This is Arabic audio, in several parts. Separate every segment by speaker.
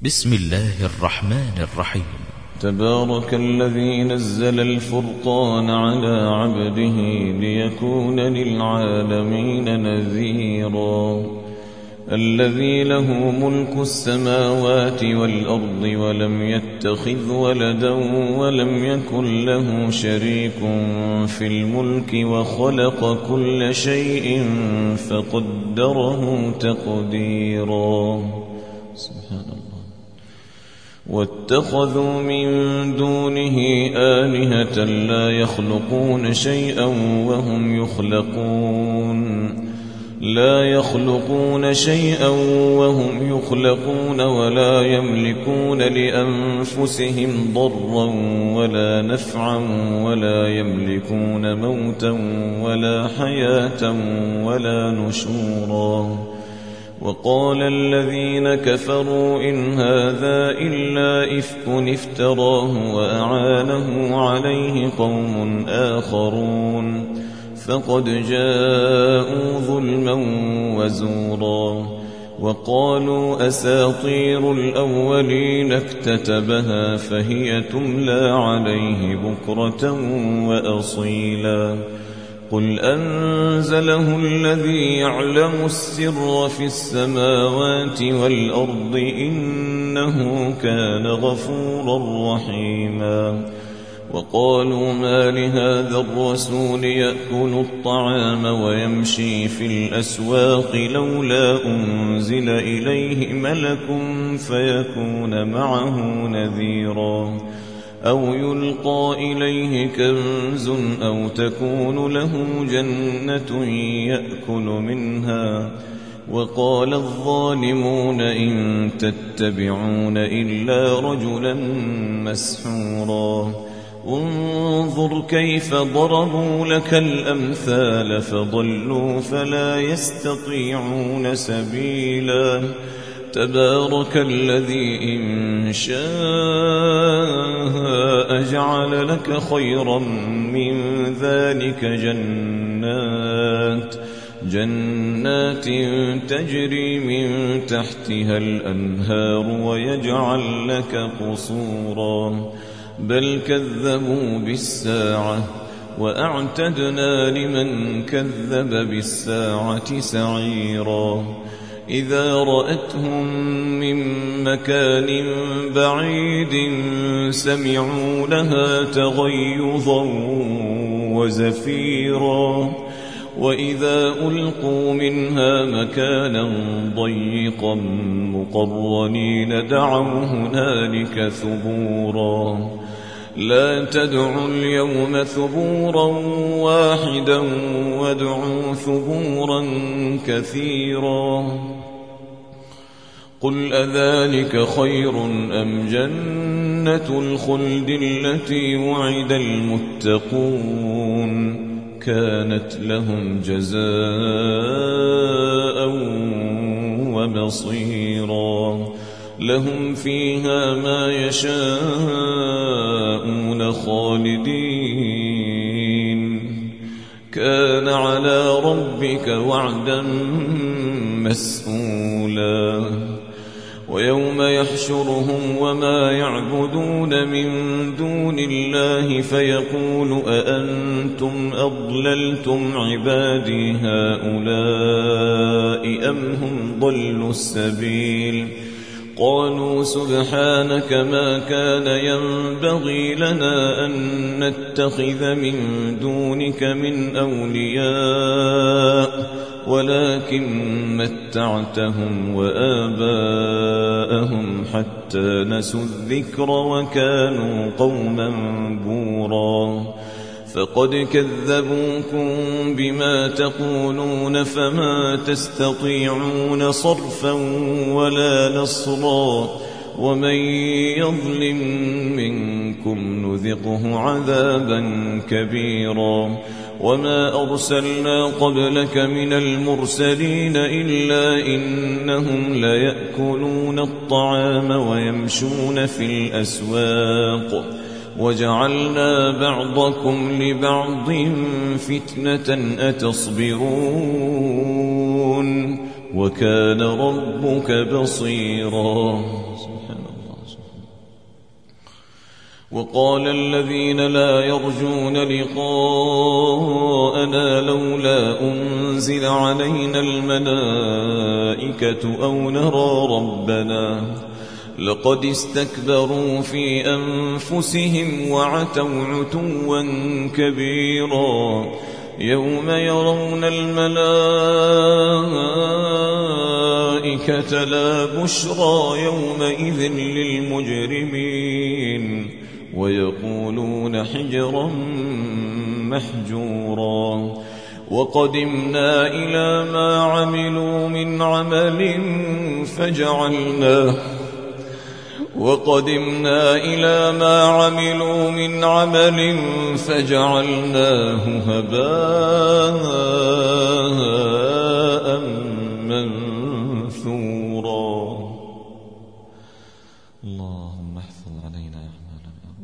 Speaker 1: بسم الله الرحمن الرحيم.
Speaker 2: تبارك الذي نزل الفرقان على عبده ليكون للعالمين نذيرا. الذي له ملك السماوات والأرض ولم يتخذ ولدا ولم يكن له شريك في الملك وخلق كل شيء فقدره تقديرا. سبحان الله. واتخذوا من دونه آلهة لا يخلقون شيئا وهم يخلقون ولا يملكون لأنفسهم ضرا ولا نفعا ولا يملكون موتا ولا حياة ولا نشورا. وقال الذين كفروا إن هذا إلا إفك افتراه وأعانه عليه قوم آخرون فقد جاءوا ظلما وزورا. وقالوا أساطير الأولين اكتتبها فهي تملى عليه بكرة وأصيلا. قل أنزله الذي يعلم السر في السماوات والأرض إنه كان غفورا رحيما. وقالوا ما لهذا الرسول يأكل الطعام ويمشي في الأسواق لولا أنزل إليه ملك فيكون معه نذيرا أو يلقى إليه كنز أو تكون له جنة يأكل منها. وقال الظالمون إن تتبعون إلا رجلا مسحورا. انظر كيف ضربوا لك الأمثال فضلوا فلا يستطيعون سبيلا. تبارك الذي إن شاء جعل لك خيرا من ذلك جنات تجري من تحتها الأنهار ويجعل لك قصورا. بل كذبوا بالساعة وأعتدنا لمن كذب بالساعة سعيرا. إذا رأتهم من مكان بعيد سمعوا لها تغيظا وزفيرا. وإذا ألقوا منها مكانا ضيقا مقرنين دعوا هنالك ثبورا. لا تدعوا اليوم ثبورا واحدا وادعوا ثبورا كثيرا. قل أذلك خير أم جنة الخلد التي وعد المتقون كانت لهم جزاء ومصيرا. لهم فيها ما يشاءون خالدين كان على ربك وعدا مسئولا. ويوم يحشرهم وما يعبدون من دون الله فيقول أأنتم أضللتم عبادي هؤلاء أم هم ضلوا السبيل. قالوا سبحانك ما كان ينبغي لنا أن نتخذ من دونك من أولياء ولكن متعتهم وآباءهم حتى نسوا الذكر وكانوا قوما بورا. فقد كذبوكم بما تقولون فما تستطيعون صرفا ولا نصرا. ومن يظلم منكم نذقه عذابا كبيرا. وما أرسلنا قبلك من المرسلين إلا إنهم ليأكلون الطعام ويمشون في الأسواق وجعلنا بعضكم لبعض فتنة أتصبرون وكان ربك بصيرا. سبحان الله. وقال الذين لا يرجون لقاءنا لولا أنزل علينا الملائكة أو نرى ربنا لقد استكبروا في أنفسهم وعتوا عتوا كبيرا يوم يرون الملائكة لا بشرى يومئذ للمجرمين ويقولون حجرا محجورا وقدمنا إلى ما عملوا من عمل فجعلناه هباء منثورا. اللهم احفظ علينا أعمالنا.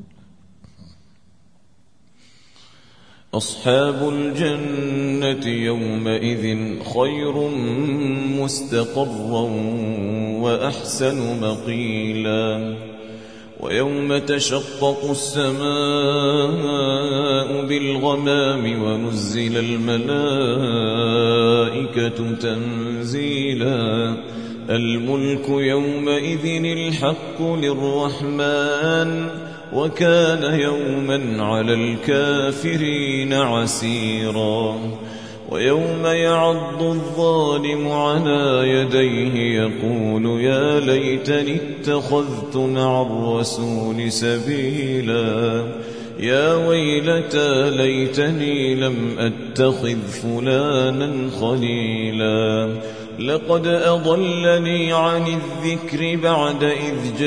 Speaker 2: أصحاب الجنة يومئذ خير مستقرا وأحسن مقيلا ويوم تشقق السماء بالغمام ونزل الملائكة تنزيلا الملك يومئذ الحق للرحمن وكان يوما على الكافرين عسيرا. ويوم يعض الظالم على يديه يقول يا ليتني اتخذت مع الرسول سبيلا يا ويلتى ليتني لم أتخذ فلانا خليلا لقد أضلني عن الذكر بعد إذ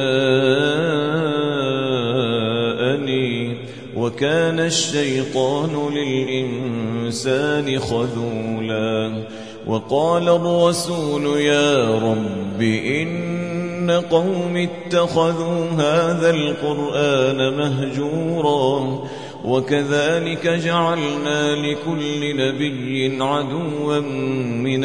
Speaker 2: جاءني وكان الشيطان للإنسان خذولا. وقال الرسول يا رب إن قوم اتخذوا هذا القرآن مهجورا وكذلك جعلنا لكل نبي عدوا من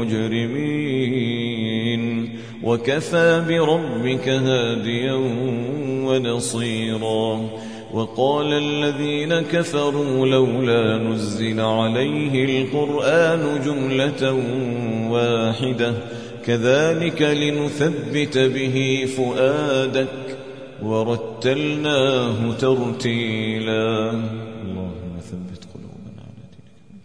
Speaker 2: المجرمين وكفى بربك هاديا ونصيرا. وقال الذين كفروا لولا نزل عليه القرآن جملة واحدة كذلك لنثبت به فؤادك ورتلناه ترتيلا. اللهم ثبت قلوبنا على دينك.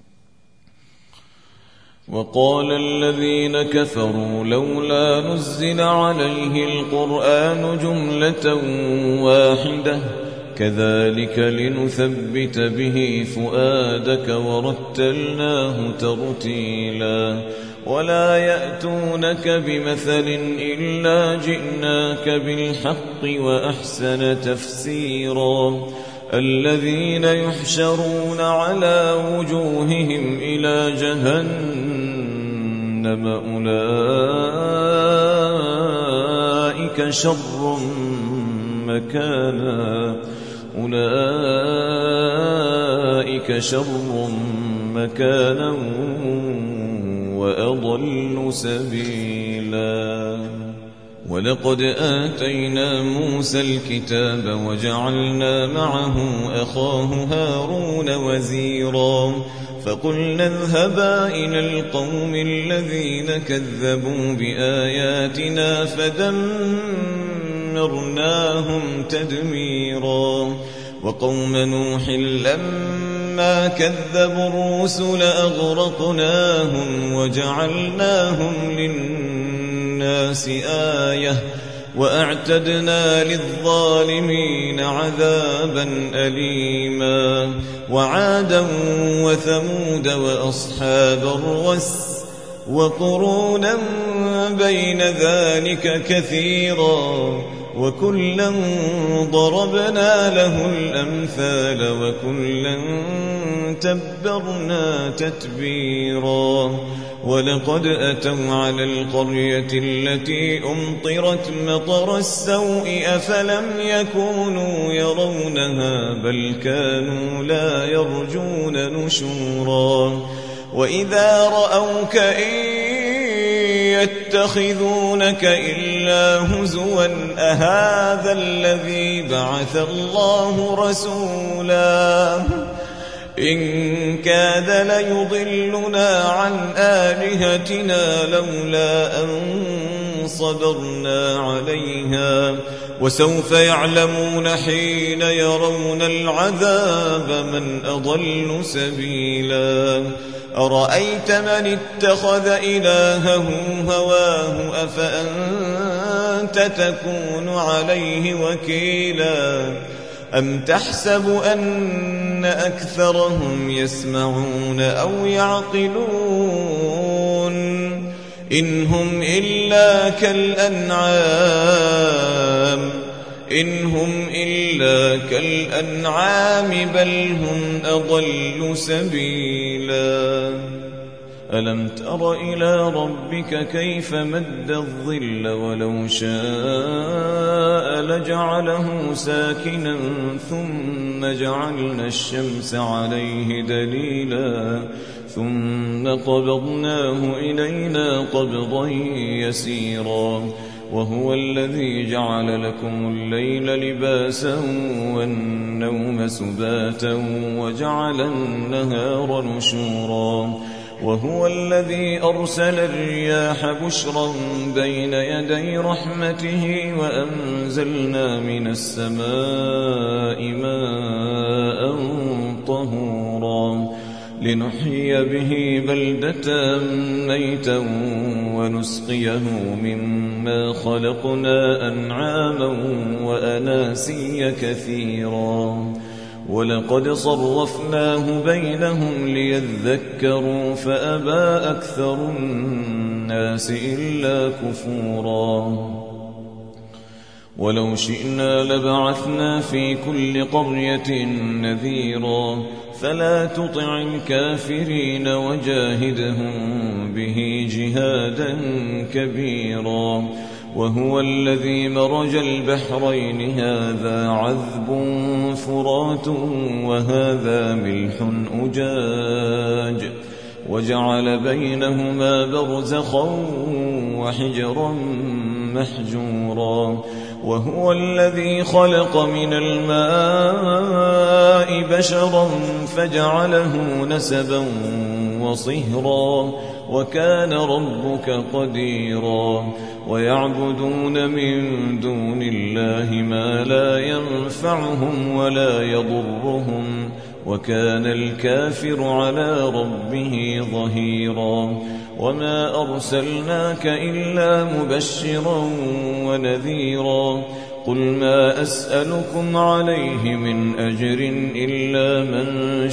Speaker 2: وقال الذين كفروا لولا نزل عليه القرآن جملة واحدة كذلك لنثبت به فؤادك ورتلناه ترتيلا. ولا يأتونك بمثل إلا جئناك بالحق وأحسن تفسيرا. الذين يحشرون على وجوههم إلى جهنم أولئك شر مكانا وأضل سبيلا. ولقد آتينا موسى الكتاب وجعلنا معه أخاه هارون وزيرا فقلنا اذهبا إلى القوم الذين كذبوا بآياتنا فدمرناهم تدميرا. وقوم نوح لما كذبوا الرسل أغرقناهم وجعلناهم للناس آية وأعتدنا للظالمين عذابا أليما. وعادا وثمود وأصحاب الرس وقرونا بين ذلك كثيرا وكلا ضربنا له الأمثال وكلا تبرنا تتبيرا. ولقد أتوا على القرية التي أمطرت مطر السوء أفلم يكونوا يرونها بل كانوا لا يرجون نشورا. وإذا رأوك إن يتخذونك إلا هزوا أهذا الذي بعث الله رسولا إن كاد ليضلنا عن آلهتنا لولا أن صبرنا عليها وسوف يعلمون حين يرون العذاب من أضل سبيلا أرأيت من اتخذ إلهه هواه أفأنت تكون عليه وكيلا أم تحسب أن أكثرهم يسمعون أو يعقلون إن هم إلا كالأنعام بل هم أضل سبيلا ألم تر إلى ربك كيف مد الظل ولو شاء لجعله ساكنا ثم جعلنا الشمس عليه دليلا ثم قبضناه إلينا قبضا يسيرا وهو الذي جعل لكم الليل لباسا والنوم سباتا وجعل النهار نشورا وهو الذي أرسل الرياح بشرا بين يدي رحمته وأنزلنا من السماء ماء طهورا لنحيي به بلدة ميتا ونسقيه مما خلقنا أنعاما وأناسيا كثيرا ولقد صرفناه بينهم ليذكروا فأبى أكثر الناس إلا كفورا ولو شئنا لبعثنا في كل قرية نذيرا فلا تطع الكافرين وجاهدهم به جهادا كبيرا وهو الذي مرج البحرين هذا عذب فرات وهذا ملح أجاج وجعل بينهما برزخا وحجرا محجورا وهو الذي خلق من الماء بشرا فجعله نسبا وصهرا وكان ربك قديرا ويعبدون من دون الله ما لا ينفعهم ولا يضرهم وكان الكافر على ربه ظهيرا وما أرسلناك إلا مبشرا ونذيرا قل ما أسألكم عليه من أجر إلا من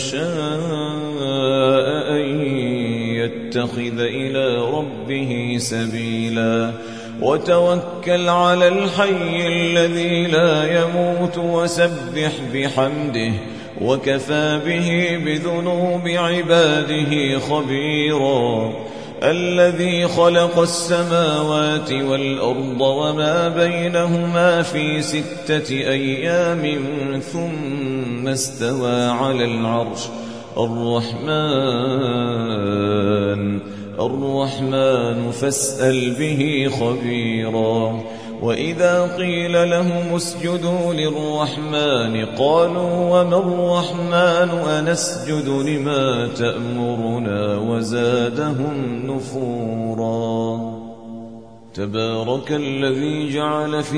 Speaker 2: شاء أن يتخذ إلى ربه سبيلا وتوكل على الحي الذي لا يموت وسبح بحمده وكفى به بذنوب عباده خبيرا الذي خلق السماوات والأرض وما بينهما في 6 أيام ثم استوى على العرش الرحمن فاسأل به خبيرا وإذا قيل لهم اسجدوا للرحمن قالوا وما الرحمن أنسجد لما تأمرنا وزادهم نفورا تبارك الذي جعل في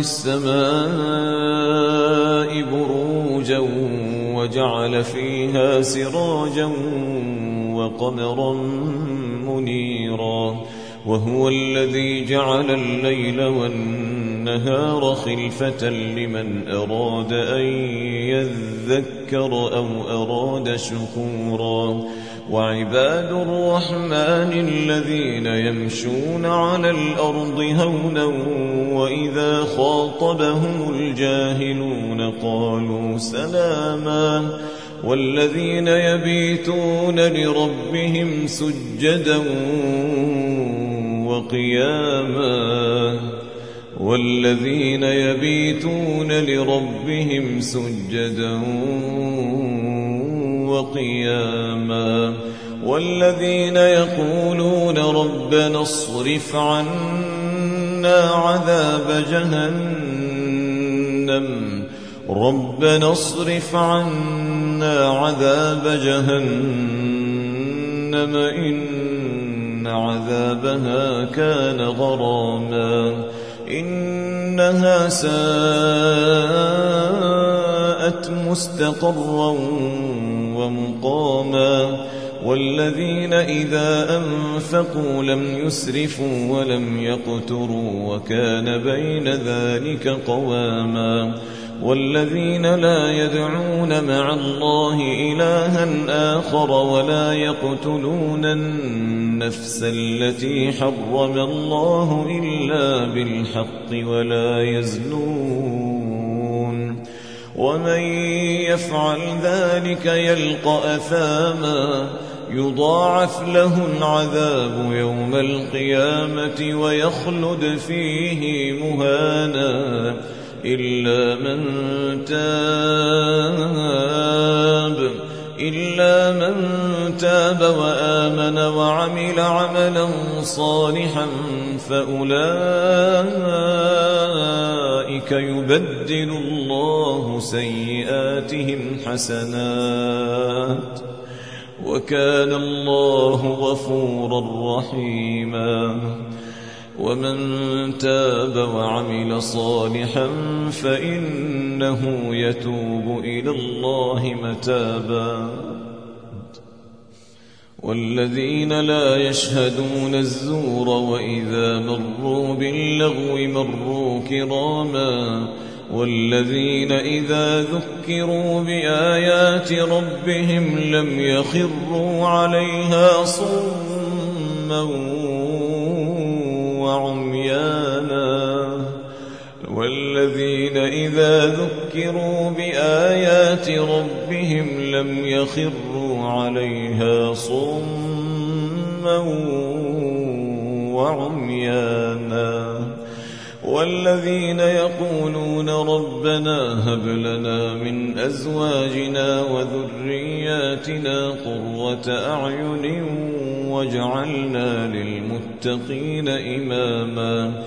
Speaker 2: السماء بروجا وجعل فيها سراجا وقمرا منيرا وهو الذي جعل الليل والنهار خلفة لمن أراد أن يذكر أو أراد شكورا وعباد الرحمن الذين يمشون على الأرض هونا وإذا خاطبهم الجاهلون قالوا سلاما والذين يبيتون لربهم سجدا وقياما والذين يقولون ربنا اصرف عنا عذاب جهنم إن عذابها كان غراما إنها ساءت مستقرا ومقاما والذين إذا أنفقوا لم يسرفوا ولم يقتروا وكان بين ذلك قواما والذين لا يدعون مع الله إلها آخر ولا يقتلون النفس التي حرم الله إلا بالحق ولا يزنون ومن يفعل ذلك يلقى أثاما يضاعف له العذاب يوم القيامة ويخلد فيه مهانا إلا من تاب وآمن وعمل عملا صالحا فأولئك يبدل الله سيئاتهم حسنات وكان الله غفورا رحيما ومن تاب وعمل صالحا فإنه يتوب إلى الله متابا والذين لا يشهدون الزور وإذا مروا باللغو مروا كراما والذين إذا ذكروا بآيات ربهم لم يخروا عليها صما وعميانا والذين إذا ذكروا بآيات ربهم لم يخروا عليها صما وعميانا والذين يقولون ربنا هب لنا من أزواجنا وذرياتنا قرة أعين واجعلنا للمتقين إماما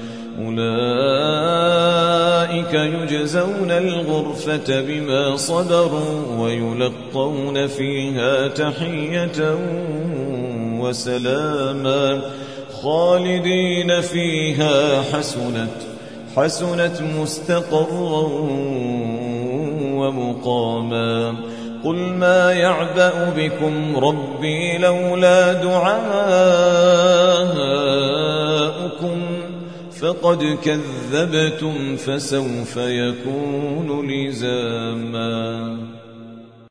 Speaker 2: أولئك يجزون الغرفة بما صبروا ويلقون فيها تحية وسلاما خالدين فيها حسنت مستقرا ومقاما قل ما يعبأ بكم ربي لولا دعاؤكم فقد كذبتم فسوف يكون لزاما